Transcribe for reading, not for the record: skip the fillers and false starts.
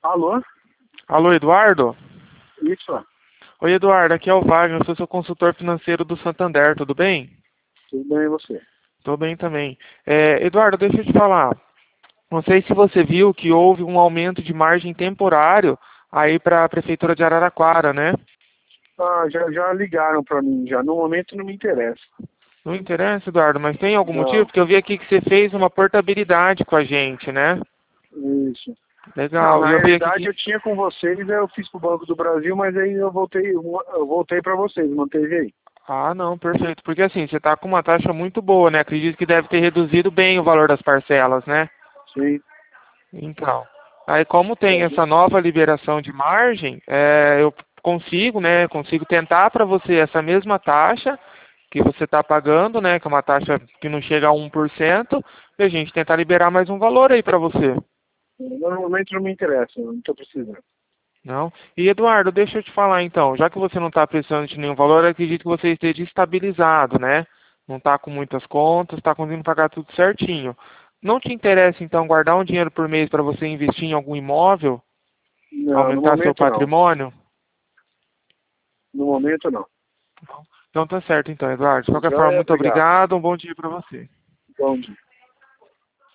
Alô? Alô, Eduardo? Isso, Oi, Eduardo, aqui é o Wagner, eu sou seu consultor financeiro do Santander, tudo bem? tudo bem e você? Tô bem também. Eduardo, deixa eu te falar. Não sei se você viu que houve um aumento de margem temporário aí para a Prefeitura de Araraquara, né? Ah, já ligaram pra mim, já. No momento não me interessa. Não interessa, Eduardo, mas tem algum motivo? Não, Porque eu vi aqui que você fez uma portabilidade com a gente, né? isso. Não, Legal, na e eu vi aqui realidade que... eu tinha com vocês, aí eu fiz pro Banco do Brasil, mas aí eu voltei pra vocês, manteve aí. Ah, não, perfeito. Porque assim, você está com uma taxa muito boa, né? Acredito que deve ter reduzido bem o valor das parcelas, né? Sim. Então, aí como tem essa nova liberação de margem, eu consigo, né, consigo tentar para você essa mesma taxa que você está pagando, né, que é uma taxa que não chega a 1%, e a gente tentar liberar mais um valor aí para você. Normalmente não me interessa, eu não estou precisando. Não? E Eduardo, deixa eu te falar então, já que você não está precisando de nenhum valor, eu acredito que você esteja estabilizado, né? Não está com muitas contas, está conseguindo pagar tudo certinho. Não te interessa então guardar um dinheiro por mês para você investir em algum imóvel? Não, no Aumentar seu momento não. patrimônio? No momento não. Então tá certo então, Eduardo. De qualquer forma, Joia, muito obrigado. obrigado. Um bom dia para você. Bom dia.